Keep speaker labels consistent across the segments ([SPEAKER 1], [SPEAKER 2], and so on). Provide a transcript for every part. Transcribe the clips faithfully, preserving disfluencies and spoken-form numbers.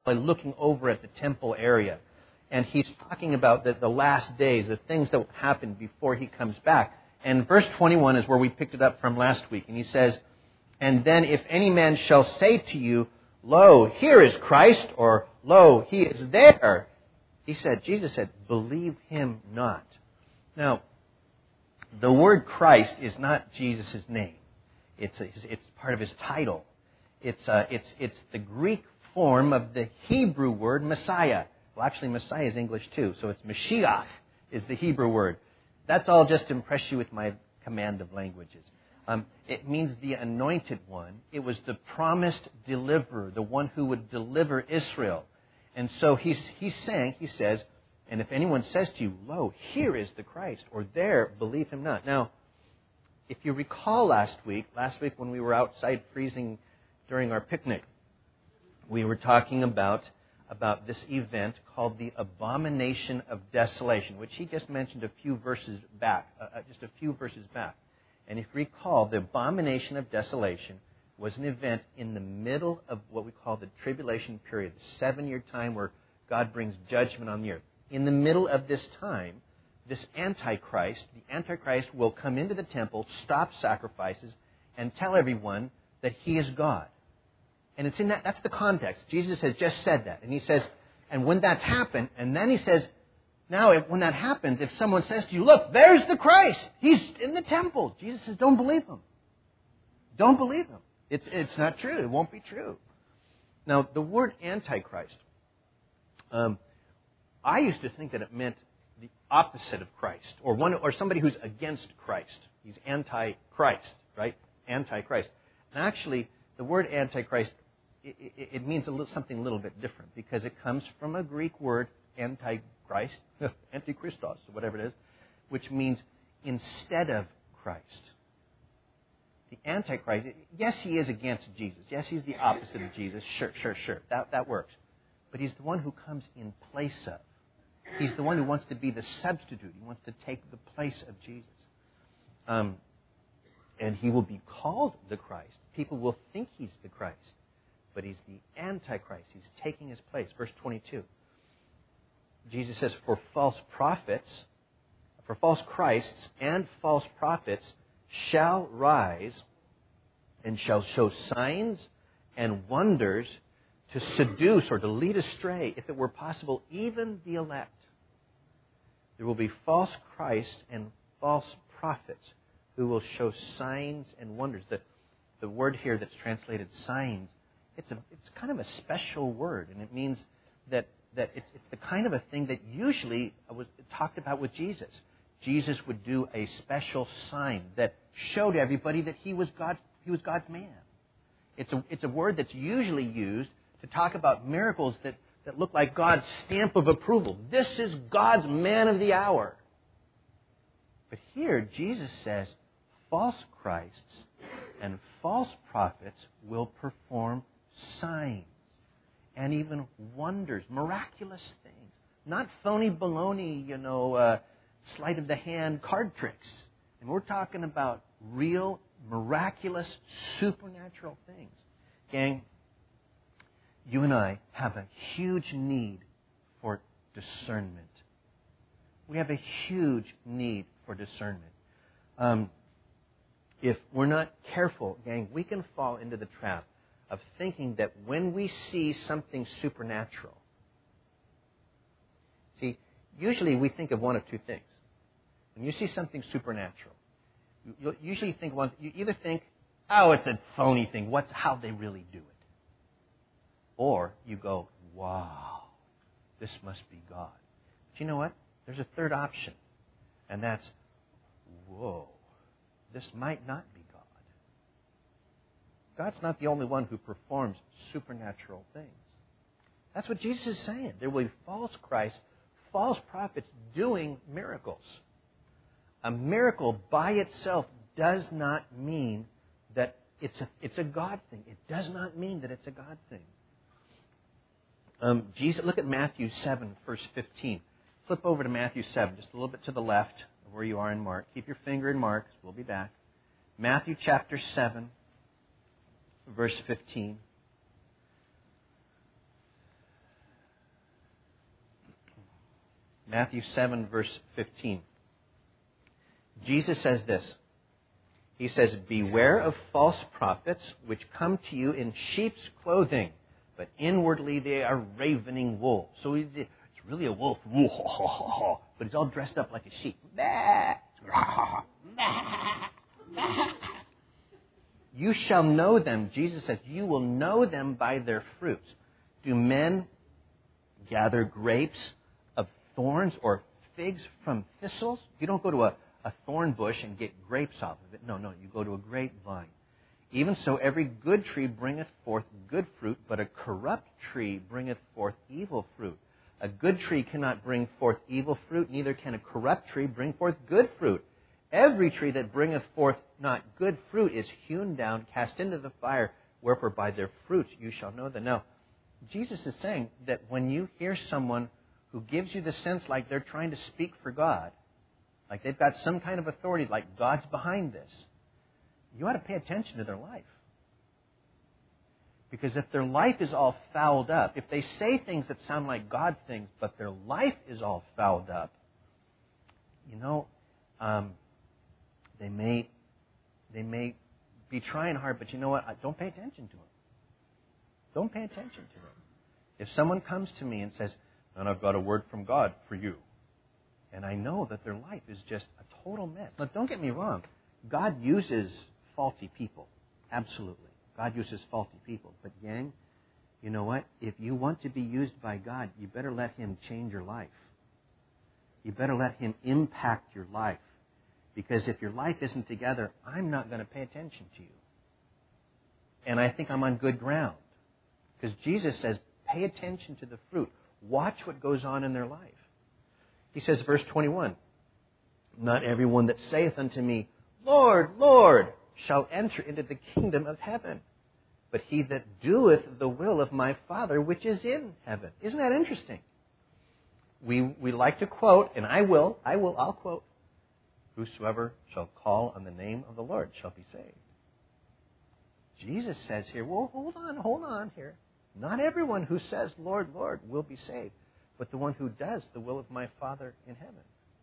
[SPEAKER 1] looking over at the temple area. And he's talking about the, the last days, the things that will happen before he comes back. And verse twenty-one is where we picked it up from last week. And he says, "And then if any man shall say to you, Lo, here is Christ," or "Lo, he is there," he said, Jesus said, "believe him not." Now, the word Christ is not Jesus' name. It's a, it's part of his title. It's uh, it's it's the Greek form of the Hebrew word Messiah. Well, actually, Messiah is English too, so it's Mashiach is the Hebrew word. That's all just to impress you with my command of languages. Um, it means the anointed one. It was the promised deliverer, the one who would deliver Israel. And so he's he's saying, he says, "And if anyone says to you, Lo, here is the Christ," or "There, believe him not." Now, if you recall last week, last week when we were outside freezing during our picnic, we were talking about, about this event called the Abomination of Desolation, which he just mentioned a few verses back, uh, just a few verses back. And if you recall, the Abomination of Desolation was an event in the middle of what we call the tribulation period, the seven-year time where God brings judgment on the earth. In the middle of this time, this Antichrist, the Antichrist will come into the temple, stop sacrifices, and tell everyone that he is God. And it's in that, that's the context. Jesus has just said that. And he says, and when that's happened, and then he says, now if, when that happens, if someone says to you, "Look, there's the Christ. He's in the temple." Jesus says, don't believe him. Don't believe him. It's, it's not true. It won't be true. Now, the word Antichrist, um, I used to think that it meant the opposite of Christ, or one, or somebody who's against Christ. He's anti-Christ, right? Antichrist. And actually, the word Antichrist, it, it, it means a little, something a little bit different, because it comes from a Greek word, anti-Christ, antichristos, whatever it is, which means instead of Christ. The Antichrist, yes, he is against Jesus. Yes, he's the opposite of Jesus. Sure, sure, sure. That, that works. But he's the one who comes in place of. He's the one who wants to be the substitute. He wants to take the place of Jesus. Um, and he will be called the Christ. People will think he's the Christ. But he's the Antichrist. He's taking his place. Verse twenty-two. Jesus says, "For false prophets, for false Christs and false prophets shall rise and shall show signs and wonders to seduce or to lead astray, if it were possible, even the elect." There will be false Christs and false prophets who will show signs and wonders. The, the word here that's translated signs, it's a it's kind of a special word, and it means that, that it's, it's the kind of a thing that usually was talked about with Jesus. Jesus would do a special sign that showed everybody that he was God, he was God's man. It's a, it's a word that's usually used to talk about miracles that, that look like God's stamp of approval. This is God's man of the hour. But here, Jesus says, false Christs and false prophets will perform signs and even wonders, miraculous things. Not phony baloney, you know, uh, sleight of the hand card tricks. And we're talking about real, miraculous, supernatural things. Gang, you and I have a huge need for discernment. We have a huge need for discernment. Um, if we're not careful, gang, we can fall into the trap of thinking that when we see something supernatural, see, usually we think of one of two things. When you see something supernatural, you usually think one. You either think, "Oh, it's a phony thing. What's how they really do it?" Or you go, "Wow, this must be God." But you know what? There's a third option, and that's, "Whoa, this might not be God." God's not the only one who performs supernatural things. That's what Jesus is saying. There will be false Christs, false prophets doing miracles. A miracle by itself does not mean that it's a, it's a God thing. It does not mean that it's a God thing. Um, Jesus, look at Matthew seven, verse fifteen. Flip over to Matthew seven, just a little bit to the left of where you are in Mark. Keep your finger in Mark. We'll be back. Matthew chapter seven, verse fifteen. Matthew seven, verse fifteen. Jesus says this. He says, "Beware of false prophets, which come to you in sheep's clothing, but inwardly they are ravening wolves." So it's really a wolf, but he's all dressed up like a sheep. You shall know them. Jesus says, you will know them by their fruits. Do men gather grapes of thorns or figs from thistles? You don't go to a, a thorn bush and get grapes off of it. No, no, you go to a grapevine. Even so, every good tree bringeth forth good fruit, but a corrupt tree bringeth forth evil fruit. A good tree cannot bring forth evil fruit, neither can a corrupt tree bring forth good fruit. Every tree that bringeth forth not good fruit is hewn down, cast into the fire, wherefore by their fruits you shall know them. Now, Jesus is saying that when you hear someone who gives you the sense like they're trying to speak for God, like they've got some kind of authority, like God's behind this, you ought to pay attention to their life. Because if their life is all fouled up, if they say things that sound like God things, but their life is all fouled up, you know, um, they may they may be trying hard, but you know what? Don't pay attention to them. Don't pay attention to them. If someone comes to me and says, "And I've got a word from God for you," and I know that their life is just a total mess. Now, don't get me wrong. God uses faulty people. Absolutely. God uses faulty people. But, gang, you know what? If you want to be used by God, you better let Him change your life. You better let Him impact your life. Because if your life isn't together, I'm not going to pay attention to you. And I think I'm on good ground. Because Jesus says, pay attention to the fruit. Watch what goes on in their life. He says, verse twenty-one, "Not everyone that saith unto me, Lord, Lord, shall enter into the kingdom of heaven, but he that doeth the will of my Father which is in heaven." Isn't that interesting? We we like to quote, and I will, I will, I'll quote, "Whosoever shall call on the name of the Lord shall be saved." Jesus says here, well, hold on, hold on here. Not everyone who says, Lord, Lord, will be saved, but the one who does the will of my Father in heaven.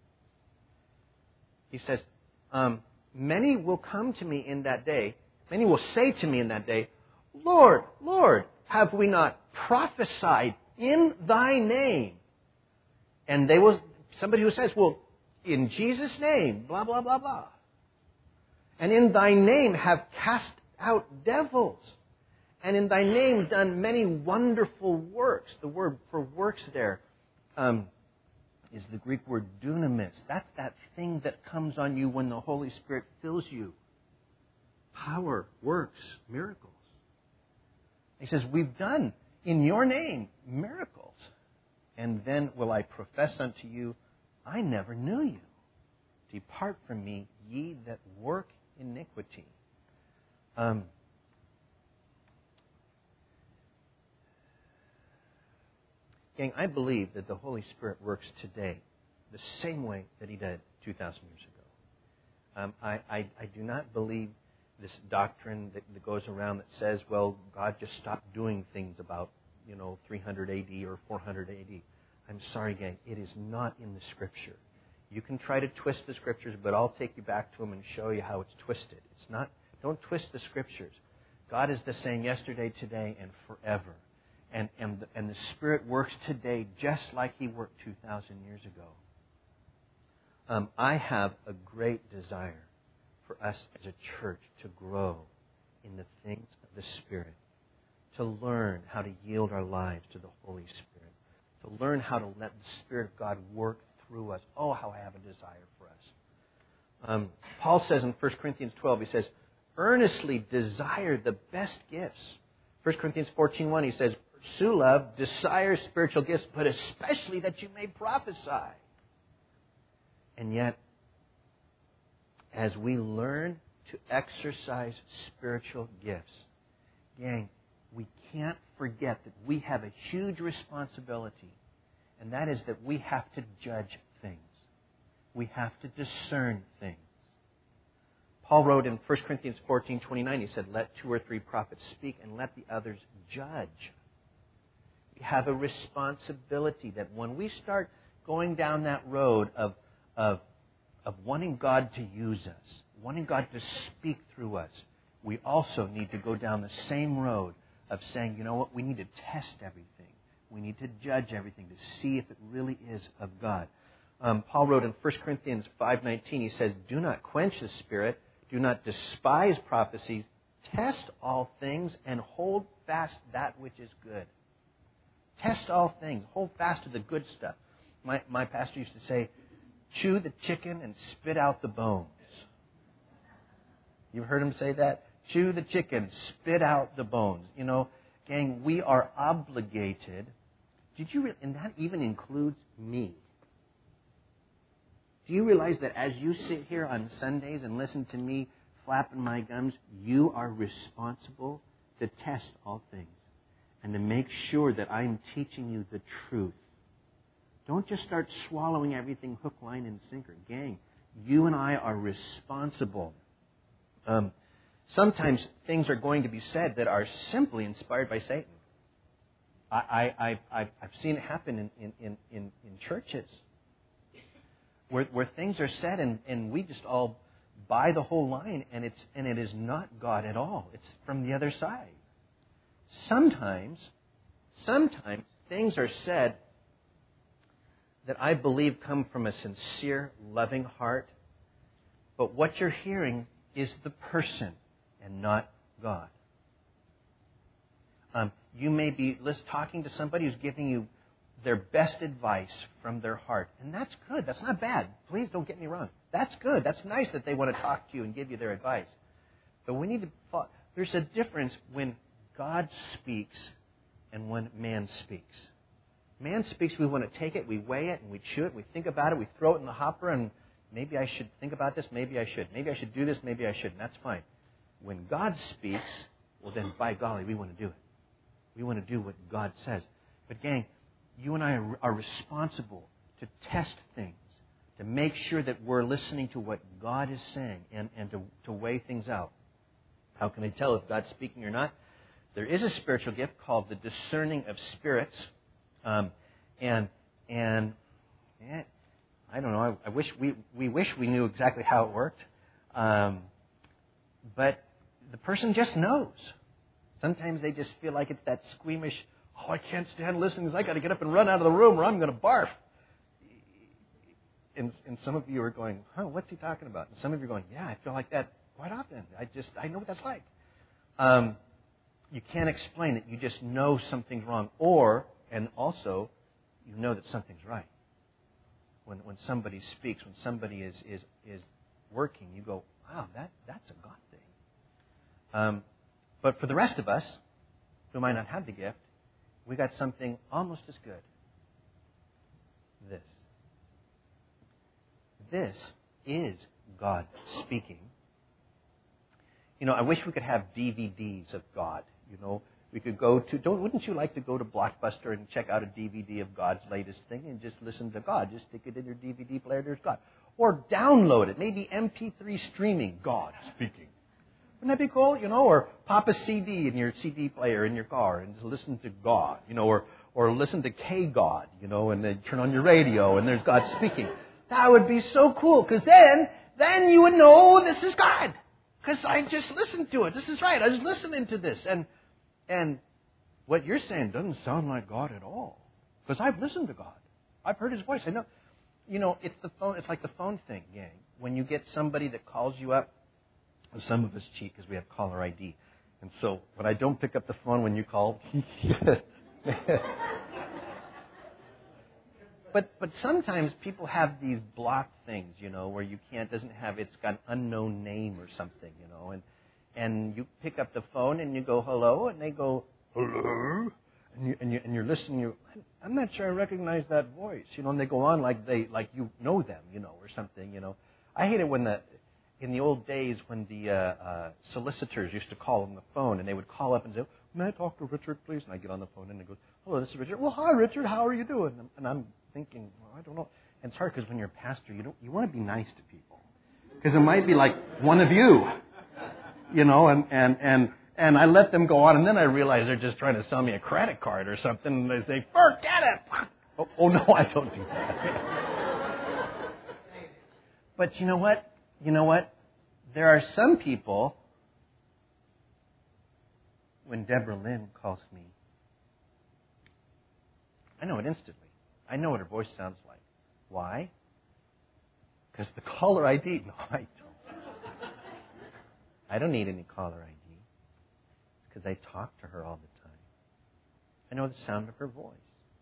[SPEAKER 1] He says, um, "Many will come to me in that day, many will say to me in that day, Lord, Lord, have we not prophesied in thy name?" And they will, somebody who says, well, in Jesus' name, blah, blah, blah, blah. "And in thy name have cast out devils, and in thy name done many wonderful works." The word for works there um, is the Greek word dunamis. That's that thing that comes on you when the Holy Spirit fills you. Power, works, miracles. He says, we've done in your name miracles. "And then will I profess unto you, I never knew you. Depart from me, ye that work iniquity." Um, gang, I believe that the Holy Spirit works today the same way that He did two thousand years ago. Um, I, I, I do not believe this doctrine that, that goes around that says, well, God just stopped doing things about, you know, three hundred A D or four hundred A D. I'm sorry, gang, it is not in the Scripture. You can try to twist the Scriptures, but I'll take you back to them and show you how it's twisted. It's not. Don't twist the Scriptures. God is the same yesterday, today, and forever. And, and, the, and the Spirit works today just like He worked two thousand years ago. Um, I have a great desire for us as a church to grow in the things of the Spirit, to learn how to yield our lives to the Holy Spirit, to learn how to let the Spirit of God work through us. Oh, how I have a desire for us. Um, Paul says in First Corinthians twelve, he says, "Earnestly desire the best gifts." First Corinthians fourteen one, he says, "Pursue love, desire spiritual gifts, but especially that you may prophesy." And yet, as we learn to exercise spiritual gifts, gang, we can't forget that we have a huge responsibility, and that is that we have to judge things. We have to discern things. Paul wrote in First Corinthians fourteen twenty-nine, he said, "Let two or three prophets speak, and let the others judge." We have a responsibility that when we start going down that road of, of, of wanting God to use us, wanting God to speak through us, we also need to go down the same road of saying, you know what, we need to test everything. We need to judge everything to see if it really is of God. Um, Paul wrote in First Corinthians five nineteen, he says, do not quench the Spirit, do not despise prophecies, test all things and hold fast that which is good. Test all things. Hold fast to the good stuff. My, my pastor used to say, chew the chicken and spit out the bones. You've heard him say that? Chew the chicken, spit out the bones. You know, gang, we are obligated. Did you, re- and that even includes me. Do you realize that as you sit here on Sundays and listen to me flapping my gums, you are responsible to test all things and to make sure that I'm teaching you the truth. Don't just start swallowing everything hook, line, and sinker. Gang, you and I are responsible. Um, sometimes things are going to be said that are simply inspired by Satan. I, I, I, I've seen it happen in, in, in, in, in churches where, where things are said and, and we just all buy the whole line and it's and it is not God at all. It's from the other side. Sometimes, sometimes things are said that I believe come from a sincere, loving heart, but what you're hearing is the person and not God. Um, you may be talking to somebody who's giving you their best advice from their heart, and that's good. That's not bad. Please don't get me wrong. That's good. That's nice that they want to talk to you and give you their advice. But we need to. There's a difference when God speaks and when man speaks. Man speaks, we want to take it, we weigh it, and we chew it, we think about it, we throw it in the hopper, and maybe I should think about this, maybe I should. Maybe I should do this, maybe I shouldn't. That's fine. When God speaks, well then, by golly, we want to do it. We want to do what God says. But gang, you and I are, are responsible to test things, to make sure that we're listening to what God is saying, and, and to, to weigh things out. How can I tell if God's speaking or not? There is a spiritual gift called the discerning of spirits. Um, and and eh, I don't know. I, I wish we we wish we knew exactly how it worked, um, but the person just knows. Sometimes they just feel like it's that squeamish. Oh, I can't stand listening because I got to get up and run out of the room, or I'm going to barf. And and some of you are going, huh? What's he talking about? And some of you are going, yeah, I feel like that quite often. I just I know what that's like. Um, you can't explain it. You just know something's wrong, or and also, you know that something's right. When when somebody speaks, when somebody is is, is working, you go, wow, that, that's a God thing. Um, but for the rest of us, who might not have the gift, we got something almost as good. This. This is God speaking. You know, I wish we could have D V Ds of God, you know. We could go to, don't, wouldn't you like to go to Blockbuster and check out a D V D of God's latest thing and just listen to God? Just stick it in your D V D player, there's God. Or download it, maybe M P three streaming, God speaking. Wouldn't that be cool? You know, or pop a C D in your C D player in your car and just listen to God, you know, or, or listen to K-God, you know, and then turn on your radio and there's God speaking. That would be so cool, because then, then you would know this is God. Because I just listened to it. This is right. I was listening to this. And And what you're saying doesn't sound like God at all. Because I've listened to God. I've heard His voice. I know. You know, it's the phone. It's like the phone thing, gang. When you get somebody that calls you up, some of us cheat because we have caller I D. And so when I don't pick up the phone when you call, but but sometimes people have these blocked things, you know, where you can't, doesn't have, it's got an unknown name or something, you know, and And you pick up the phone and you go, hello, and they go, hello, and, you, and, you, and you're listening, you're, I'm not sure I recognize that voice, you know, and they go on like they, like you know them, you know, or something, you know. I hate it when the, in the old days when the uh, uh, solicitors used to call on the phone, and they would call up and say, may I talk to Richard, please? And I get on the phone and they go, hello, this is Richard. Well, hi, Richard, how are you doing? And I'm thinking, well, I don't know. And it's hard because when you're a pastor, you don't, you want to be nice to people. Because it might be like one of you. You know, and, and, and, and I let them go on, and then I realize they're just trying to sell me a credit card or something, and they say, forget it! Oh, oh no, I don't do that. But you know what? You know what? There are some people, when Deborah Lynn calls me, I know it instantly. I know what her voice sounds like. Why? Because the caller I D. No, I don't. I don't need any caller I D. It's because I talk to her all the time. I know the sound of her voice.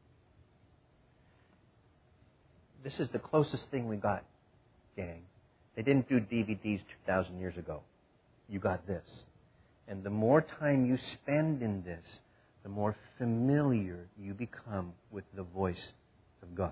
[SPEAKER 1] This is the closest thing we got, gang. They didn't do D V Ds two thousand years ago. You got this. And the more time you spend in this, the more familiar you become with the voice of God.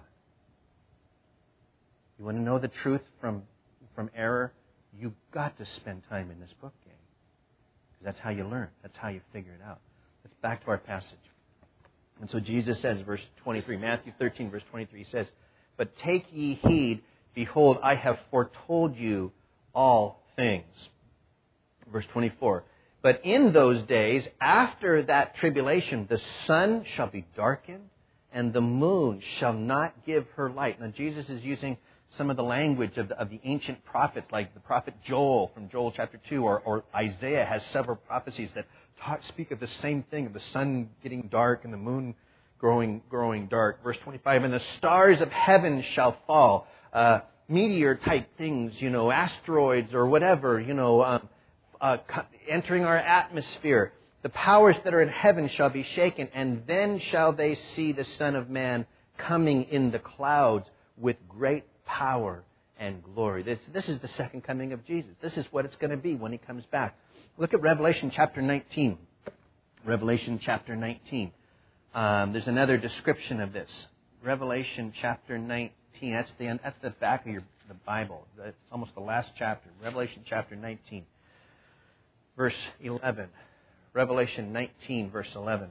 [SPEAKER 1] You want to know the truth from, from error? You've got to spend time in this book, gang. Because that's how you learn. That's how you figure it out. Let's back to our passage. And so Jesus says, verse twenty-three, Matthew thirteen, verse twenty-three, he says, "But take ye heed, behold, I have foretold you all things." Verse twenty-four, "But in those days, after that tribulation, the sun shall be darkened, and the moon shall not give her light." Now, Jesus is using some of the language of the, of the ancient prophets, like the prophet Joel from Joel chapter two, or, or Isaiah has several prophecies that talk, speak of the same thing, of the sun getting dark and the moon growing growing dark. Verse twenty-five, "And the stars of heaven shall fall." Uh, meteor-type things, you know, asteroids or whatever, you know, um, uh, entering our atmosphere. "The powers that are in heaven shall be shaken, and then shall they see the Son of Man coming in the clouds with great power and glory." This, this is the second coming of Jesus. This is what it's going to be when He comes back. Look at Revelation chapter nineteen. Revelation chapter nineteen. Um, there's another description of this. Revelation chapter nineteen. That's the that's the back of your the Bible. It's almost the last chapter. Revelation chapter nineteen, verse eleven. Revelation nineteen, verse eleven.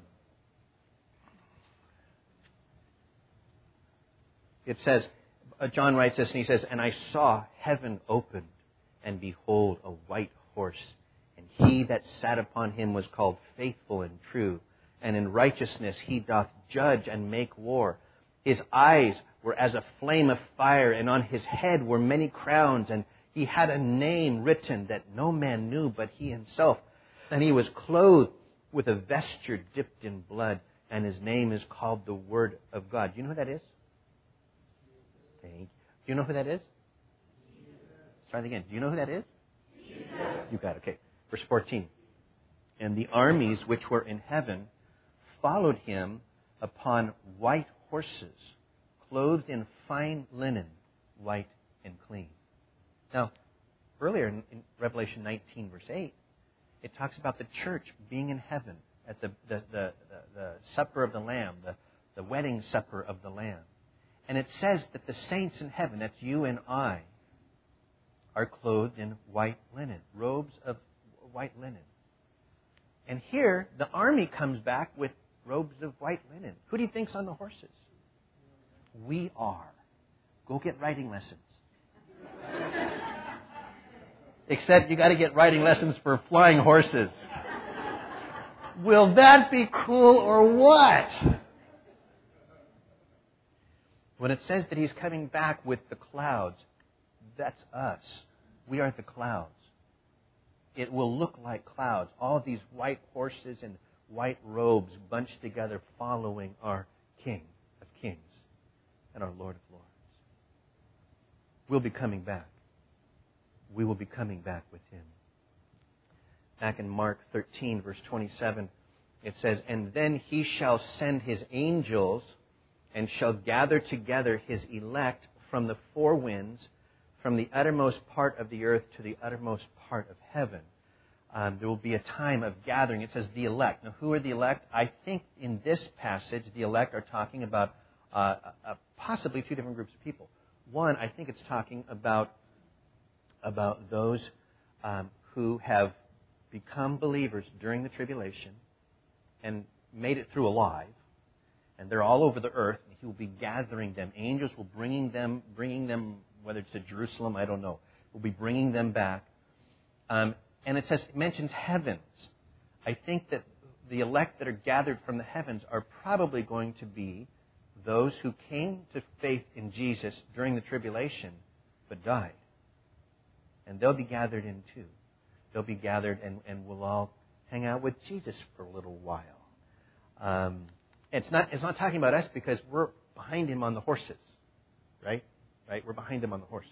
[SPEAKER 1] It says, uh, John writes this, and he says, "And I saw heaven opened, and behold, a white horse. And he that sat upon him was called Faithful and True. And in righteousness he doth judge and make war. His eyes were as a flame of fire, and on his head were many crowns. And he had a name written that no man knew but he himself. And he was clothed with a vesture dipped in blood, and his name is called the Word of God." Do you know who that is? Thank you. Do you know who that is? Let's try it again. Do you know who that is? Jesus. You got it. Okay. Verse fourteen. "And the armies which were in heaven followed him upon white horses, clothed in fine linen, white and clean." Now, earlier in, in Revelation nineteen, verse eight, it talks about the church being in heaven at the, the, the, the, the supper of the Lamb, the, the wedding supper of the Lamb. And it says that the saints in heaven, that's you and I, are clothed in white linen, robes of white linen. And here, the army comes back with robes of white linen. Who do you think's on the horses? We are. Go get riding lessons. Except you got to get riding lessons for flying horses. Will that be cool or what? When it says that He's coming back with the clouds, that's us. We are the clouds. It will look like clouds. All these white horses and white robes bunched together following our King of Kings and our Lord of Lords. We'll be coming back. We will be coming back with Him. Back in Mark thirteen, verse twenty-seven, it says, "And then He shall send His angels and shall gather together His elect from the four winds, from the uttermost part of the earth to the uttermost part of heaven." Um, there will be a time of gathering. It says the elect. Now, who are the elect? I think in this passage, the elect are talking about uh, uh, possibly two different groups of people. One, I think it's talking about, about those um, who have become believers during the tribulation and made it through alive. And they're all over the earth. And He will be gathering them. Angels will bringing them, bringing them, whether it's to Jerusalem, I don't know, will be bringing them back. Um, and it says, it mentions heavens. I think that the elect that are gathered from the heavens are probably going to be those who came to faith in Jesus during the tribulation but died. And they'll be gathered in too. They'll be gathered and, and we'll all hang out with Jesus for a little while. Um, it's not it's not talking about us because we're behind him on the horses. Right? Right? We're behind him on the horses.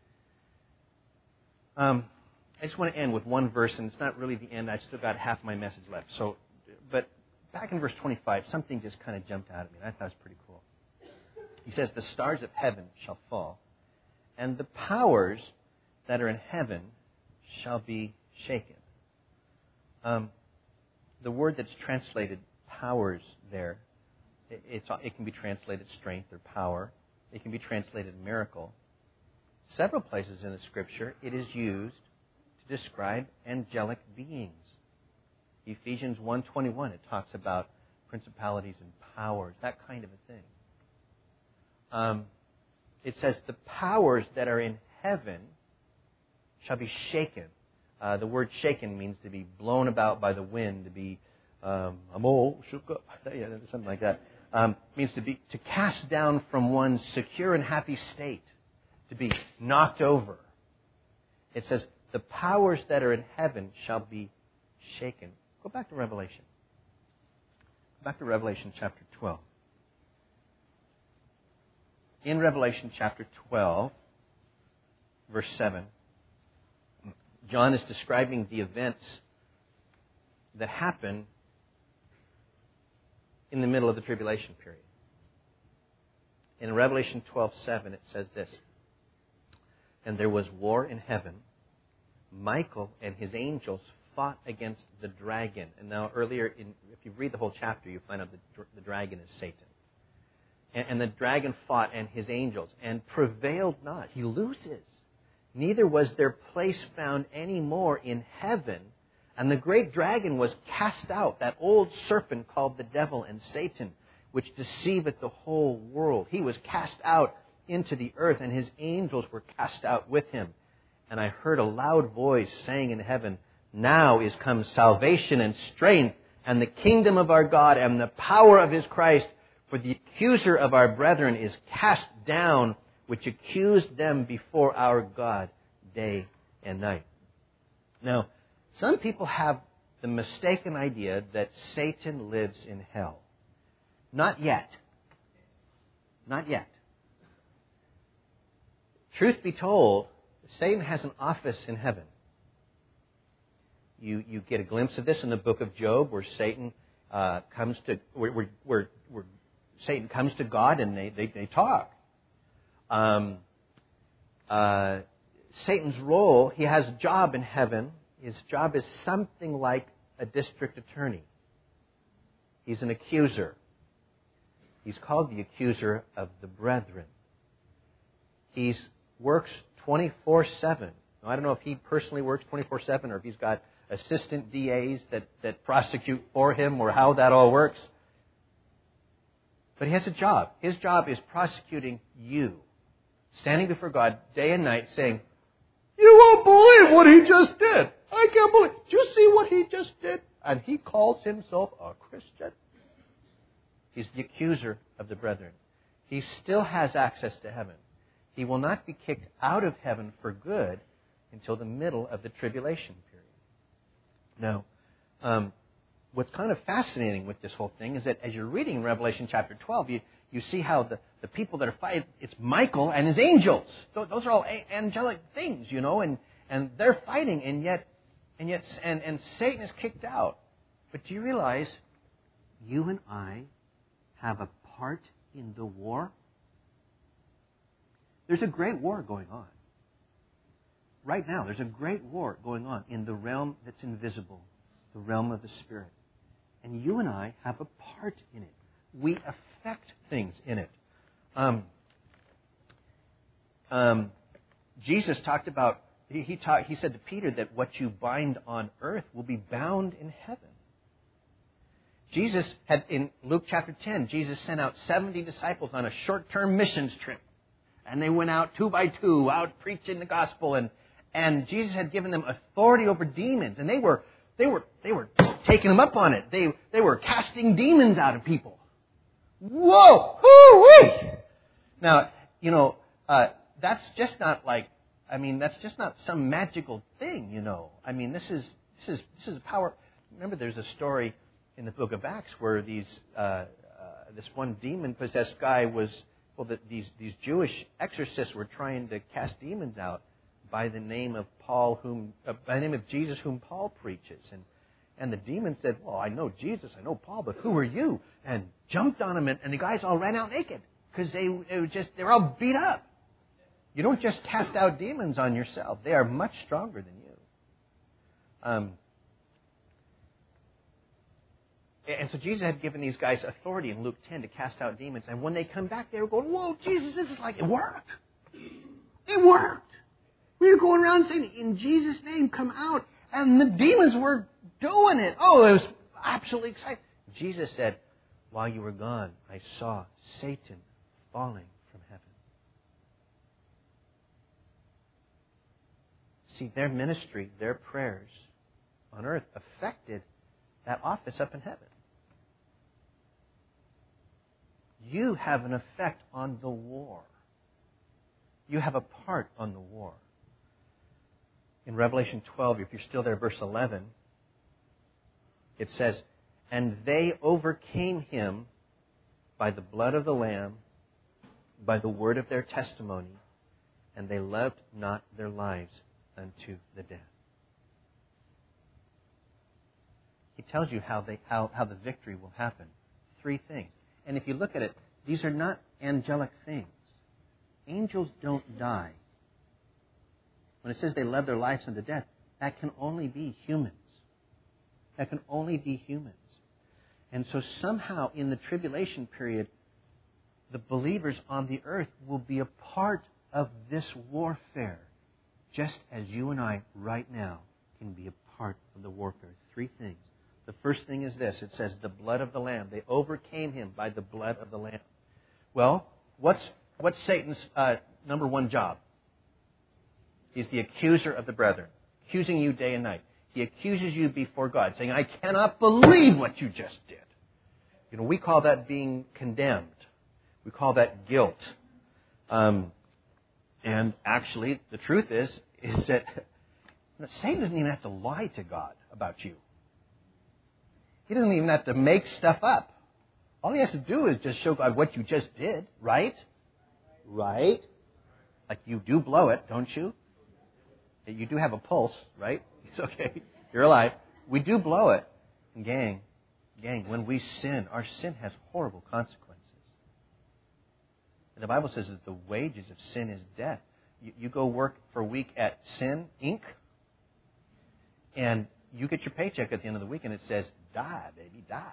[SPEAKER 1] Um, I just want to end with one verse, and it's not really the end. I've still got half my message left. So, but back in verse twenty-five, something just kind of jumped out at me. I thought it was pretty cool. He says, "The stars of heaven shall fall, and the powers that are in heaven shall be shaken." Um, the word that's translated powers there, it, it's, it can be translated strength or power. It can be translated miracle. Several places in the Scripture, it is used to describe angelic beings. Ephesians one twenty-one, it talks about principalities and powers, that kind of a thing. Um, it says, the powers that are in heaven shall be shaken. Uh, the word shaken means to be blown about by the wind, to be, um, I'm all shook up, yeah, something like that. Um, means to be to cast down from one's secure and happy state, to be knocked over. It says, the powers that are in heaven shall be shaken. Go back to Revelation. Go back to Revelation chapter twelve. In Revelation chapter twelve, verse seven, John is describing the events that happen in the middle of the tribulation period. In Revelation twelve seven, it says this, "And there was war in heaven. Michael and his angels fought against the dragon." And now earlier, in, if you read the whole chapter, you find out that the dragon is Satan. And, and the dragon fought and his angels and prevailed not. He loses. Neither was their place found any more in heaven. And the great dragon was cast out, that old serpent called the devil and Satan, which deceiveth the whole world. He was cast out into the earth, and his angels were cast out with him. And I heard a loud voice saying in heaven, "Now is come salvation and strength, and the kingdom of our God, and the power of his Christ. For the accuser of our brethren is cast down, which accused them before our God day and night." Now, some people have the mistaken idea that Satan lives in hell. Not yet. Not yet. Truth be told, Satan has an office in heaven. You you get a glimpse of this in the book of Job, where Satan uh, comes to where, where, where, where Satan comes to God and they they, they talk. Um, uh, Satan's role, he has a job in heaven. His job is something like a district attorney. He's an accuser. He's called the accuser of the brethren. He works twenty-four seven. Now, I don't know if he personally works twenty-four seven or if he's got assistant D As that, that prosecute for him or how that all works. But he has a job. His job is prosecuting you. Standing before God day and night saying, "You won't believe what he just did. I can't believe. Do you see what he just did?" And he calls himself a Christian. He's the accuser of the brethren. He still has access to heaven. He will not be kicked out of heaven for good until the middle of the tribulation period. Now, um, what's kind of fascinating with this whole thing is that as you're reading Revelation chapter twelve, you, you see how the, the people that are fighting, it's Michael and his angels. Those are all angelic things, you know, and, and they're fighting, and yet, and yet, and, and Satan is kicked out. But do you realize you and I have a part in the war? There's a great war going on. Right now, there's a great war going on in the realm that's invisible, the realm of the Spirit. And you and I have a part in it. We affect things in it. Um, um, Jesus talked about, he, he, talked, he said to Peter that what you bind on earth will be bound in heaven. Jesus had, in Luke chapter ten, Jesus sent out seventy disciples on a short-term missions trip. And they went out two by two, out preaching the gospel, and, and Jesus had given them authority over demons, and they were they were they were taking them up on it. They they were casting demons out of people. Whoa! Whoo-wee! Now, you know, uh, that's just not like, I mean, that's just not some magical thing, you know. I mean, this is this is this is power. Remember, there's a story in the book of Acts where these uh, uh, this one demon-possessed guy was, well, the, these these Jewish exorcists were trying to cast demons out by the name of Paul, whom uh, by the name of Jesus, whom Paul preaches, and and the demon said, "Well, I know Jesus, I know Paul, but who are you?" And jumped on him, and, and the guys all ran out naked because they, they were just they were all beat up. You don't just cast out demons on yourself; they are much stronger than you. Um, and so Jesus had given these guys authority in Luke ten to cast out demons, and when they come back, they were going, "Whoa, Jesus, this is like it worked! It worked! We were going around saying, 'In Jesus' name, come out,' and the demons were doing it. Oh, it was absolutely exciting." Jesus said, "While you were gone, I saw Satan falling from heaven." See, their ministry, their prayers on earth affected that office up in heaven. You have an effect on the war. You have a part on the war. In Revelation twelve, if you're still there, verse eleven, it says, "And they overcame him by the blood of the Lamb, by the word of their testimony, and they loved not their lives unto the death." He tells you how, they, how, how the victory will happen. Three things. And if you look at it, these are not angelic things. Angels don't die. When it says they love their lives unto death, that can only be humans. That can only be humans. And so somehow in the tribulation period, the believers on the earth will be a part of this warfare, just as you and I right now can be a part of the warfare. Three things. The first thing is this. It says the blood of the Lamb. They overcame him by the blood of the Lamb. Well, what's what's Satan's uh, number one job? He's the accuser of the brethren, accusing you day and night. He accuses you before God, saying, "I cannot believe what you just did." You know, we call that being condemned. We call that guilt. Um, and actually, the truth is, is that Satan doesn't even have to lie to God about you. He doesn't even have to make stuff up. All he has to do is just show God what you just did, right? Right? Like you do blow it, don't you? You do have a pulse, right? It's okay. You're alive. We do blow it. And gang, gang, when we sin, our sin has horrible consequences. And the Bible says that the wages of sin is death. You, you go work for a week at Sin Incorporated, and you get your paycheck at the end of the week, and it says, "Die, baby, die."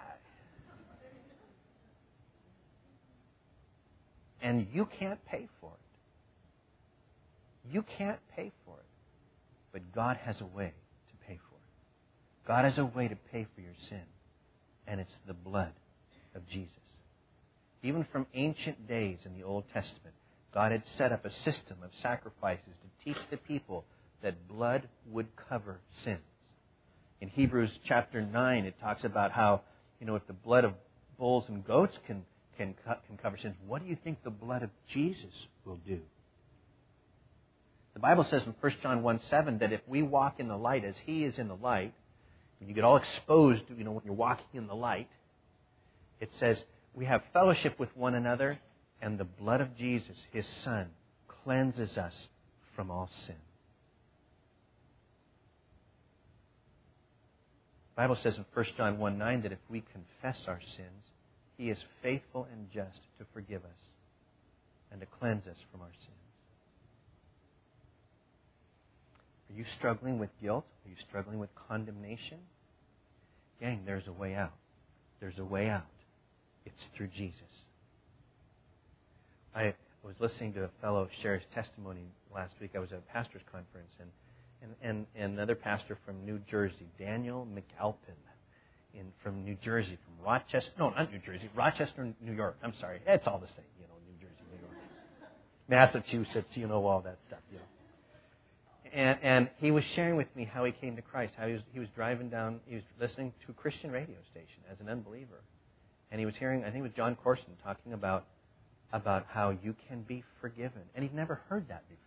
[SPEAKER 1] And you can't pay for it. You can't pay for it. But God has a way to pay for it. God has a way to pay for your sin. And it's the blood of Jesus. Even from ancient days in the Old Testament, God had set up a system of sacrifices to teach the people that blood would cover sins. In Hebrews chapter nine, it talks about how, you know, if the blood of bulls and goats can, can, can cover sins, what do you think the blood of Jesus will do? The Bible says in First John one seven that if we walk in the light as He is in the light, when you get all exposed, you know, when you're walking in the light, it says we have fellowship with one another, and the blood of Jesus, His Son, cleanses us from all sin. The Bible says in First John one nine that if we confess our sins, He is faithful and just to forgive us and to cleanse us from our sins. Are you struggling with guilt? Are you struggling with condemnation? Gang, there's a way out. There's a way out. It's through Jesus. I was listening to a fellow share his testimony last week. I was at a pastor's conference, and And, and, and another pastor from New Jersey, Daniel McAlpin, in, from New Jersey, from Rochester. No, not New Jersey. Rochester, New York. I'm sorry. It's all the same, you know, New Jersey, New York. Massachusetts, you know, all that stuff, you know. And, and he was sharing with me how he came to Christ, how he was, he was driving down, he was listening to a Christian radio station as an unbeliever. And he was hearing, I think it was John Corson talking about, about how you can be forgiven. And he'd never heard that before.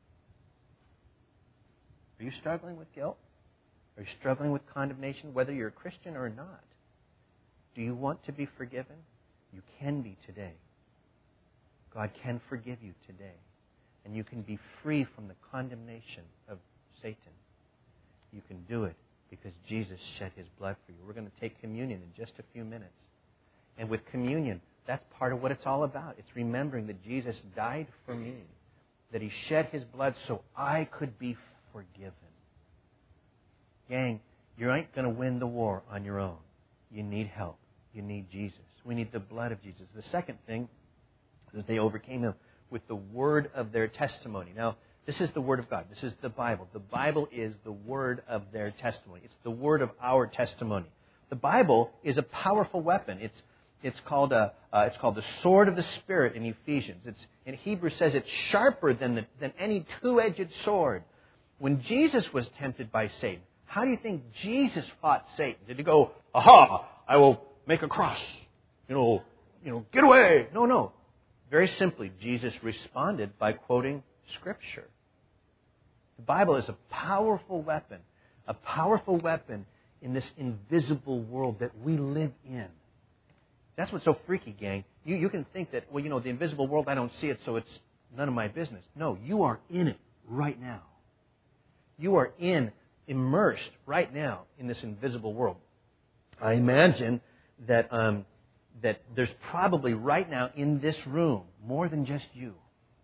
[SPEAKER 1] Are you struggling with guilt? Are you struggling with condemnation, whether you're a Christian or not? Do you want to be forgiven? You can be today. God can forgive you today. And you can be free from the condemnation of Satan. You can do it because Jesus shed His blood for you. We're going to take communion in just a few minutes. And with communion, that's part of what it's all about. It's remembering that Jesus died for me, that He shed His blood so I could be forgiven. Gang, you ain't going to win the war on your own. You need help. You need Jesus. We need the blood of Jesus. The second thing is they overcame Him with the word of their testimony. Now, this is the Word of God. This is the Bible. The Bible is the word of their testimony. It's the word of our testimony. The Bible is a powerful weapon. It's it's called a uh, it's called the sword of the Spirit in Ephesians. It's in Hebrew says it's sharper than the, than any two-edged sword. When Jesus was tempted by Satan, how do you think Jesus fought Satan? Did He go, "Aha! I will make a cross. You know, you know, get away"? No, no. Very simply, Jesus responded by quoting Scripture. The Bible is a powerful weapon, a powerful weapon in this invisible world that we live in. That's what's so freaky, gang. You, you can think that, well, you know, the invisible world, I don't see it, so it's none of my business. No, you are in it right now. You are in, immersed right now in this invisible world. I imagine that um, that there's probably right now in this room more than just you.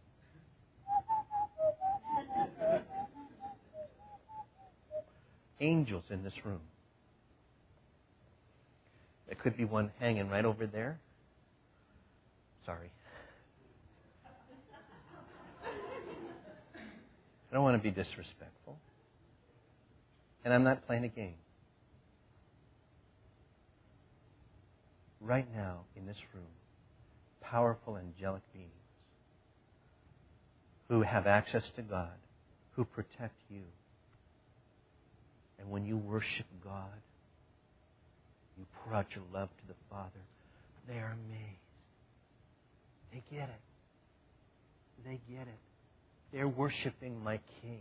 [SPEAKER 1] Angels in this room. There could be one hanging right over there. Sorry. I don't want to be disrespectful. And I'm not playing a game. Right now, in this room, powerful angelic beings who have access to God, who protect you. And when you worship God, you pour out your love to the Father, they are amazed. They get it. They get it. They're worshiping my King.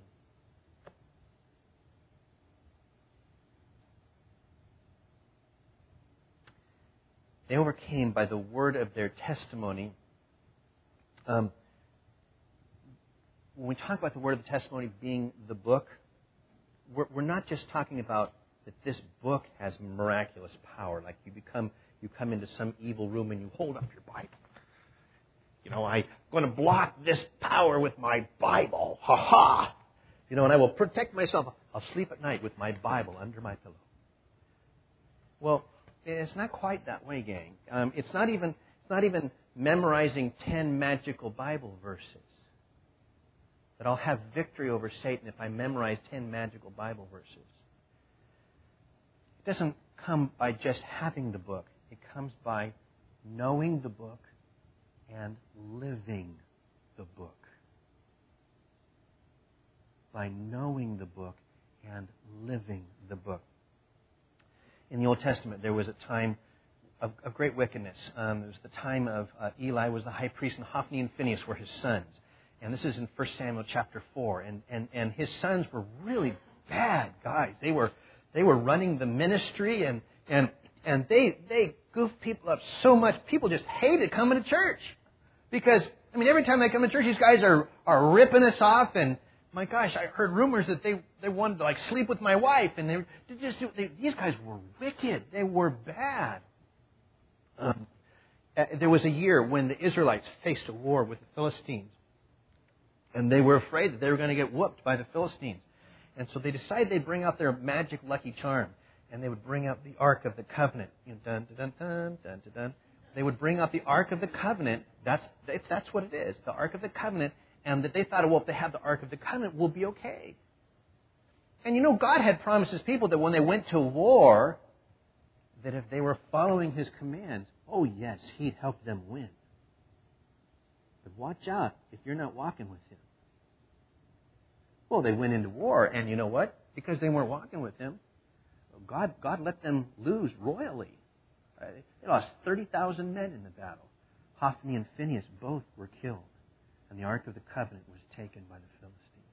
[SPEAKER 1] They overcame by the word of their testimony. Um, when we talk about the word of the testimony being the book, we're, we're not just talking about that this book has miraculous power. Like you become, you come into some evil room and you hold up your Bible. You know, I'm going to block this power with my Bible. Ha ha! You know, and I will protect myself. I'll sleep at night with my Bible under my pillow. Well, it's not quite that way, gang. Um, it's not even it's not even memorizing ten magical Bible verses. That I'll have victory over Satan if I memorize ten magical Bible verses. It doesn't come by just having the book. It comes by knowing the book and living the book. By knowing the book and living the book. In the Old Testament, there was a time of, of great wickedness. Um, there was the time of uh, Eli was the high priest, and Hophni and Phinehas were his sons. And this is in First Samuel chapter four. And, and, and his sons were really bad guys. They were they were running the ministry, and and and they they goofed people up so much. People just hated coming to church because I mean every time they come to church, these guys are are ripping us off. And my gosh, I heard rumors that they, they wanted to like sleep with my wife, and they, they just they, these guys were wicked. They were bad. Um, there was a year when the Israelites faced a war with the Philistines, and they were afraid that they were going to get whooped by the Philistines, and so they decided they'd bring out their magic lucky charm, and they would bring out the Ark of the Covenant. You know, dun dun dun dun dun dun dun. They would bring out the Ark of the Covenant. That's that's what it is, the Ark of the Covenant. And that they thought, well, if they have the Ark of the Covenant, we'll be okay. And you know, God had promised His people that when they went to war, that if they were following His commands, oh yes, He'd help them win. But watch out if you're not walking with Him. Well, they went into war, and you know what? Because they weren't walking with Him, God, God let them lose royally. Uh, they lost thirty thousand men in the battle. Hophni and Phinehas both were killed, and the Ark of the Covenant was taken by the Philistines.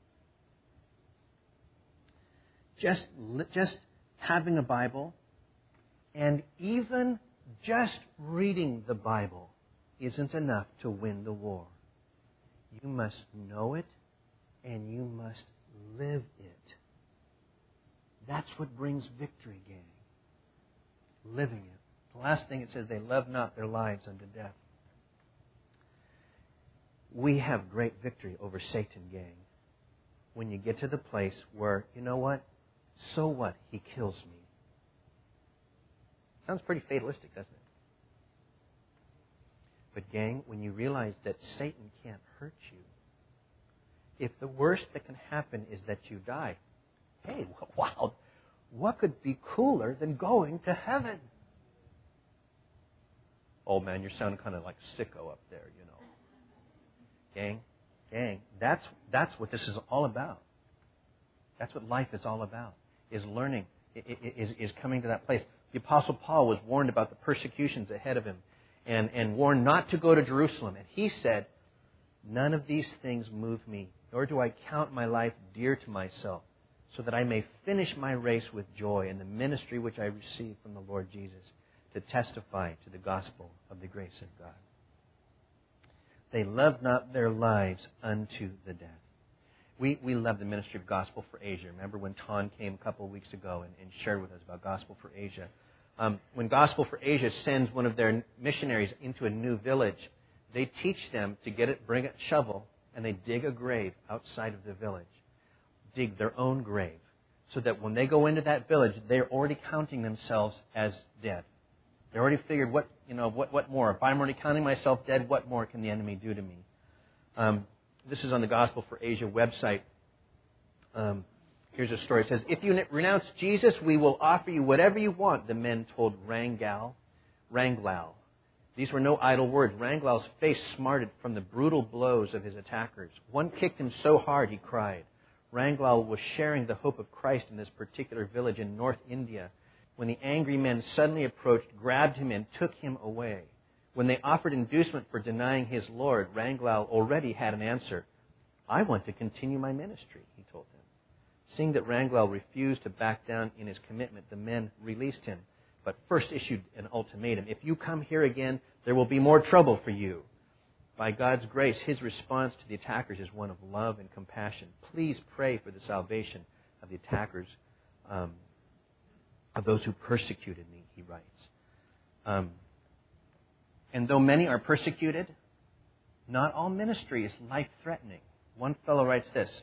[SPEAKER 1] Just, just having a Bible and even just reading the Bible isn't enough to win the war. You must know it and you must live it. That's what brings victory, gang. Living it. The last thing it says, they love not their lives unto death. We have great victory over Satan, gang. When you get to the place where, you know what? So what? He kills me. Sounds pretty fatalistic, doesn't it? But gang, when you realize that Satan can't hurt you, if the worst that can happen is that you die, hey, wow, what could be cooler than going to heaven? Oh man, you're sounding kind of like sicko up there, you know. Gang, gang, that's, that's what this is all about. That's what life is all about, is learning, is, is coming to that place. The Apostle Paul was warned about the persecutions ahead of him and, and warned not to go to Jerusalem. And he said, none of these things move me, nor do I count my life dear to myself, so that I may finish my race with joy in the ministry which I received from the Lord Jesus, to testify to the gospel of the grace of God. They loved not their lives unto the death. We, we love the ministry of Gospel for Asia. Remember when Ton came a couple of weeks ago and, and shared with us about Gospel for Asia? Um, when Gospel for Asia sends one of their missionaries into a new village, they teach them to get it, bring a shovel, and they dig a grave outside of the village. Dig their own grave. So that when they go into that village, they're already counting themselves as dead. They already figured, what you know, what, what more? If I'm already counting myself dead, what more can the enemy do to me? Um, this is on the Gospel for Asia website. Um, here's a story. It says, if you renounce Jesus, we will offer you whatever you want, the men told Rangal, Ranglao. These were no idle words. Ranglal's face smarted from the brutal blows of his attackers. One kicked him so hard, he cried. Ranglao was sharing the hope of Christ in this particular village in North India, when the angry men suddenly approached, grabbed him, and took him away. When they offered inducement for denying his Lord, Ranglao already had an answer. I want to continue my ministry, he told them. Seeing that Ranglao refused to back down in his commitment, the men released him, but first issued an ultimatum. If you come here again, there will be more trouble for you. By God's grace, his response to the attackers is one of love and compassion. Please pray for the salvation of the attackers, um, of those who persecuted me, he writes. Um, and though many are persecuted, not all ministry is life-threatening. One fellow writes this.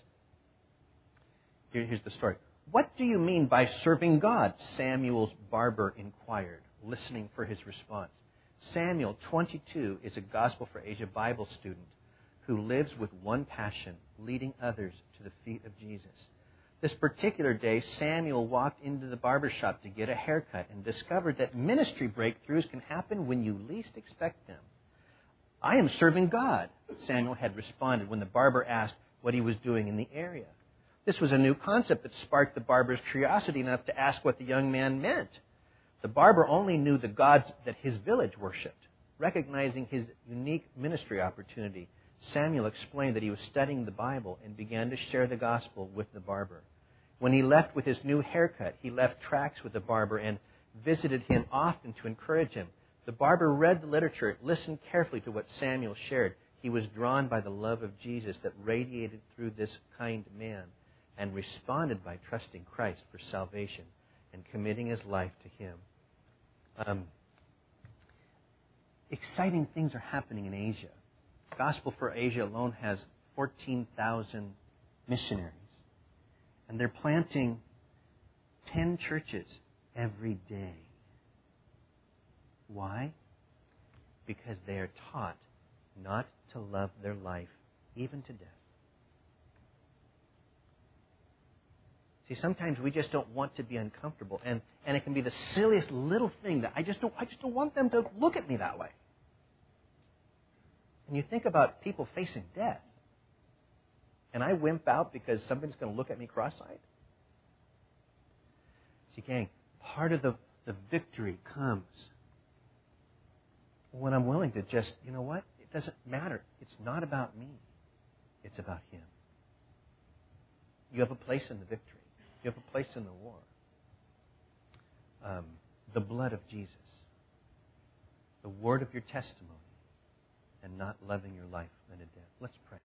[SPEAKER 1] Here, here's the story. What do you mean by serving God? Samuel's barber inquired, listening for his response. Samuel, twenty-two, is a Gospel for Asia Bible student who lives with one passion, leading others to the feet of Jesus. This particular day, Samuel walked into the barber shop to get a haircut and discovered that ministry breakthroughs can happen when you least expect them. I am serving God, Samuel had responded when the barber asked what he was doing in the area. This was a new concept that sparked the barber's curiosity enough to ask what the young man meant. The barber only knew the gods that his village worshipped. Recognizing his unique ministry opportunity, Samuel explained that he was studying the Bible and began to share the gospel with the barber. When he left with his new haircut, he left tracts with the barber and visited him often to encourage him. The barber read the literature, listened carefully to what Samuel shared. He was drawn by the love of Jesus that radiated through this kind man and responded by trusting Christ for salvation and committing his life to him. Um, exciting things are happening in Asia. Gospel for Asia alone has fourteen thousand missionaries. And they're planting ten churches every day. Why? Because they are taught not to love their life even to death. See, sometimes we just don't want to be uncomfortable, and, and it can be the silliest little thing that I just don't I just don't want them to look at me that way. And you think about people facing death, and I wimp out because somebody's going to look at me cross-eyed. See, gang, part of the, the victory comes when I'm willing to just, you know what? It doesn't matter. It's not about me. It's about Him. You have a place in the victory. You have a place in the war. Um, the blood of Jesus. The word of your testimony. And not loving your life unto death. Let's pray.